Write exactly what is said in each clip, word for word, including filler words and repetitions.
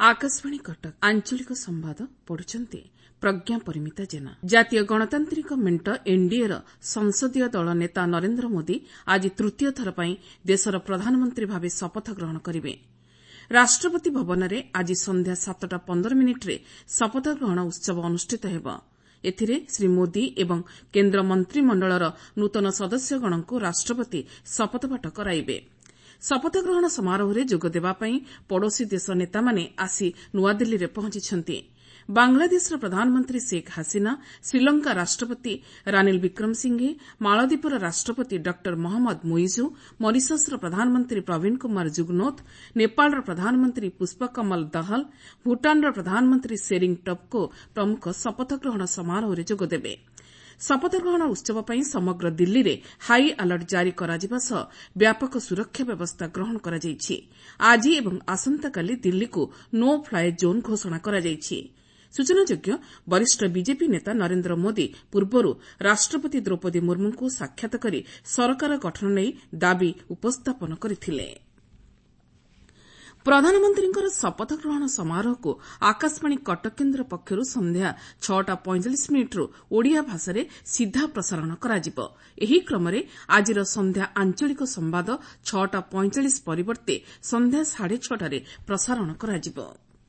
आकाशवाणी कटक आंचलिक संवाद पढ़ुछंती प्रज्ञा परिमिता जेना। जातीय गणतांत्रिक मेंट एनडीएर संसदीय दल नेता नरेंद्र मोदी आज तृतीय थर पई देशर प्रधानमंत्री भावे शपथ ग्रहण करिवे। राष्ट्रपति भवन में आज संध्या सातटा पंदर मिनिट्रे शपथ ग्रहण उत्सव अनुष्ठित हेब। एथिरे श्री मोदी एवं केन्द्र मंत्रिमंडलर नूतन सदस्यगणଙ୍କୁ राष्ट्रपति शपथपाठ कराइबे। शपथ ग्रहण समारोह जोग देवाई पड़ोशी देश नेतामाने आसी नुआदिल्ली में पहुंची। बांग्लादेशर प्रधानमंत्री शेख हसीना, श्रीलंका राष्ट्रपति रानिल विक्रमसिंघे, मालदीपर राष्ट्रपति डॉक्टर मोहम्मद मुइजू, मॉरिशसर प्रधानमंत्री प्रवीण कुमार जुगनौथ, नेपालर प्रधानमंत्री पुष्पकमल दहाल, भूटानर प्रधानमंत्री शेरिंग टोब्गे प्रमुख शपथ ग्रहण समारोह जोगदेवे। शपथ ग्रहण उत्सव पर समग्र दिल्ली में हाई अलर्ट जारी कराजिबा सह व्यापक सुरक्षा व्यवस्था ग्रहण करा जायछि। आज एवं आसंताकाली दिल्ली को नो फ्लाई जोन घोषणा करा जायछि। सूचनायोग्य वरिष्ठ बीजेपी नेता नरेंद्र मोदी पूर्वरू राष्ट्रपति द्रौपदी मुर्मू को साक्षात करी सरकार गठन नहीं दाबी उपस्थापन करथिले। प्रधानमंत्री शपथ ग्रहण समारोह को आकाशवाणी कटक केन्द्र पक्षर संध्या छटा पैंतालीस मिनिट्रु ओडिया भाषा सीधा प्रसारण कराजिबो। एही क्रमरे आजिर संध्या आंचलिक संवाद छटा पैंतालीस परिवर्ते संध्या साढ़े छटारे प्रसारण कराजिबो।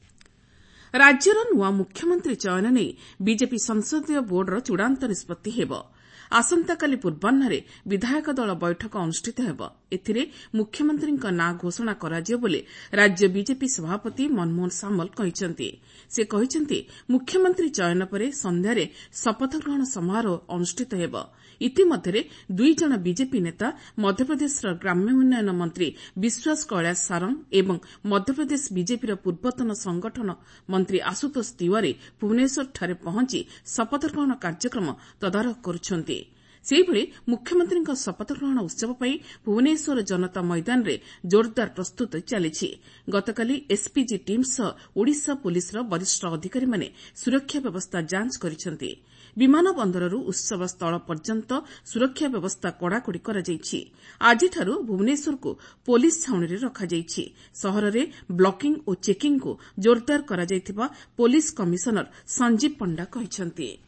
राज्यर नुआ मुख्यमंत्री चयन नहीं बीजेपी संसदीय बोर्डर चूड़ांत निष्पत्ति हेब। आसंताकाली पूर्वाह्न विधायक दल बैठक अनुष्ठित हेब। एथिरे मुख्यमंत्री नाँ घोषणा कराजियो बोली राज्य बीजेपी सभापति मनमोहन सामल कहिसंती। से कहिसंती मुख्यमंत्री चयन परे संध्यारे शपथ ग्रहण समारोह अनुष्ठित हेब। इतिमध्यरे दुई जन बीजेपी नेता मध्यप्रदेशर ग्राम्य उन्नयन मंत्री विश्वास कैलाश सारंग एवं मध्यप्रदेश बीजेपीर पूर्वतन संगठन मंत्री आशुतोष तिवारी भुवनेश्वरଠାରେ पहुंची शपथ ग्रहण कार्यक्रम तदारख करुछंती। सेहिभଳି मुख्यमंत्री शपथ ग्रहण उत्सव पर भुवनेश्वर जनता मैदान में जोरदार प्रस्तुति चली। गतकाली एसपीजी टीम सह ओडिशा पुलिसर वरिष्ठ अधिकारी माने सुरक्षा व्यवस्था जांच करिसेंती। विमान बंदररू उत्सव स्थल पर्यंत सुरक्षा व्यवस्था कड़ाकड़ी कराଯାଇଛି। आजिठारू भुवनेश्वर को पुलिस छाउणी रखाଯାଇଛି। सहर में ब्लॉकिंग और चेकिंग को जोरदार कराଯାଇଥିବା पुलिस कमिशनर संजीव पंडा कहिसंती।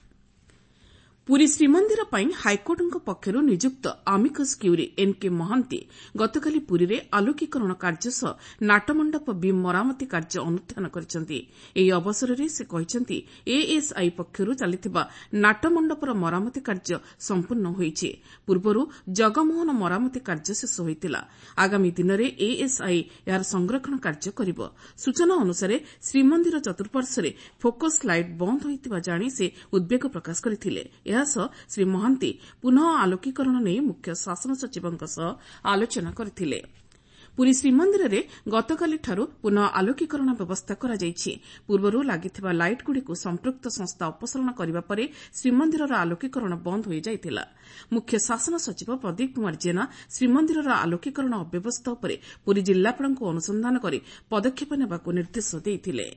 पुरी श्रीमंदिर पर हाइकोर्ट पक्षर नियुक्त आमिकस क्यूरी एनके महांती गतकाली पुरी में आलोकीकरण कार्य सह नाटमंडप बीम मरामती कार्य अनुध्यान करिसेंती। एही अवसर में से कहिसेंती एएसआई पक्षर चलिथिबा नाटमंडपर मरामती कार्य संपूर्ण होईछि। पूर्वरू जगमोहन मरामती कार्य शेष होइतिला। आगामी दिन में एएसआई यार संरक्षण कार्य करिबो। सूचना अनुसार श्रीमंदिर चतुर्पार्श्वरे फोकस लाइट बंद होइतिबा जानि से उद्वेग प्रकाश करथिले। श्री महांती पुनः आलोकीकरण नहीं मुख्य शासन सचिवों सह आलोचना करथिले। पुरी श्रीमंदिर में गतकाली ठारू पुनः आलोकीकरण व्यवस्था करा जायछि। पूर्वरू लागिथिबा लाइट गुड़िक संपृक्त संस्था अपसारण करिबा परे श्रीमंदिरर आलोकीकरण बंद हो जाइतिला। मुख्य शासन सचिव प्रदीप कुमार जेना श्रीमंदिरर आलोकीकरण अव्यवस्था उपरे पुरी जिल्लापालଙ୍କୁ अनुसंधान करी पदक्षेप नेबाकू निर्देश देइथिले।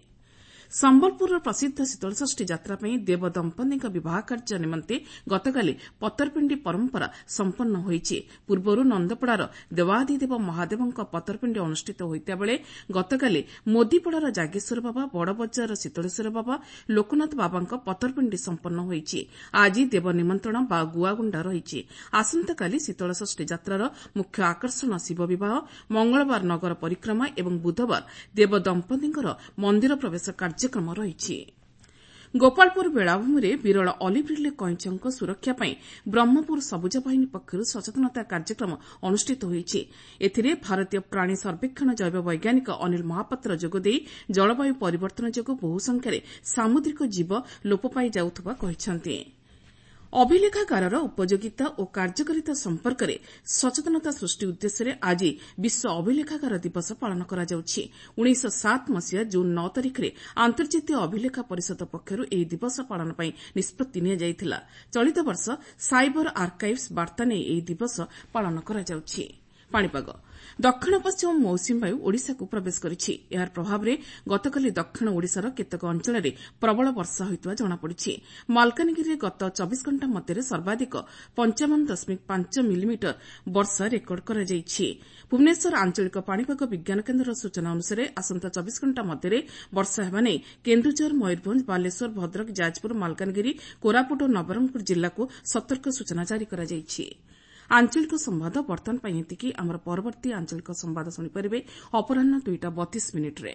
संबलपुर प्रसिद्ध शीतलषष्ठी यात्रा देव दंपति बह कार्य निमंते गतकाली पतरपिंडी परंपरा संपन्न होईछि। पूर्वरू नंदपड़ार देवाधिदेव महादेव पतरपिंडी अनुष्ठित होता बेले गतकाली मोदीपड़ार जागेश्वर बाबा, बड़बजार शीतलेश्वर बाबा, लोकनाथ बाबा पतरपिंडी संपन्न होईछि। आज देव निमंत्रण बा गुआगुंडा रही। आसंताकाली शीतलषष्ठी यात्रार मुख्य आकर्षण शिव विवाह, मंगलवार नगर परिक्रमा एवं बुधवार देव दंपतिंकर मंदिर प्रवेश कार्य कार्यक्रम रही। गोपालपुर बेलाभूमि विरल ऑलिव रिले कईंचक सुरक्षा पर ब्रह्मपुर सबुज बाहिनी पक्षर सचेतनता कार्यक्रम अनुष्ठित होईछि। एथिरे भारतीय प्राणी सर्वेक्षण जैव वैज्ञानिक अनिल महापात्र जोगदे जलवायु परिवर्तन जोगु बहु संख्यार सामुद्रिक जीव लोप पाई जाउथबा कहिसंती। अभिलेखागारर उपयोगिता और कार्यकारिता संपर्क में सचेतनता सृष्टि उद्देश्य आज विश्व अभिलेखागार दिवस पालन करा जाउछि। उन्नीस सात मसीहा जून नौ तारिख में अंतर्जातीय अभिलेखा परिषद पक्षर एही दिवस पालन पर निष्पत्ति निया जाइथिला। चलित वर्ष साइबर आर्काइव्स वार्ता ने एही दिवस पालन करा जाउछि। पाणीपाग ଦକ୍ଷିଣ ପଶ୍ଚିମ ମୌସୁମୀ ବାୟୁ ଓଡ଼ିଶାକୁ ପ୍ରବେଶ କରିଛି। ଏହାର ପ୍ରଭାବରେ ଗତକାଲି ଦକ୍ଷିଣ ଓଡ଼ିଶାର କେତେକ ଅଞ୍ଚଳରେ ପ୍ରବଳ ବର୍ଷା ହୋଇଥିବା ଜଣାପଡ଼ିଛି। ମାଲକାନଗିରିରେ ଗତ ଚବିଶ ଘଣ୍ଟା ମଧ୍ୟରେ ସର୍ବାଧିକ ପଞ୍ଚାବନ ଦଶମିକ ପାଞ୍ଚ ମିଲିମିଟର ବର୍ଷା ରେକର୍ଡ କରାଯାଇଛି। ଭୁବନେଶ୍ୱର ଆଞ୍ଚଳିକ ପାଣିପାଗ ବିଜ୍ଞାନ କେନ୍ଦ୍ରର ସୂଚନା ଅନୁସାରେ ଆସନ୍ତା ଚବିଶ ଘଣ୍ଟା ମଧ୍ୟରେ ବର୍ଷା ହେବା ନେଇ କେନ୍ଦୁଝର, ମୟୂରଭଞ୍ଜ, ବାଲେଶ୍ୱର, ଭଦ୍ରକ, ଯାଜପୁର, ମାଲକାନଗିରି, କୋରାପୁଟ ଓ ନବରଙ୍ଗପୁର ଜିଲ୍ଲାକୁ ସତର୍କ ସୂଚନା ଜାରି କରାଯାଇଛି। ଆଞ୍ଚଳିକ ସମ୍ବାଦ ବର୍ତ୍ତମାନ ପାଇଁ ଏତିକି। ଆମର ପରବର୍ତ୍ତୀ ଆଞ୍ଚଳିକ ସମ୍ବାଦ ଶୁଣିପାରିବେ ଅପରାହ୍ନ ଦୁଇଟା ବତିଶ ମିନିଟ୍ରେ।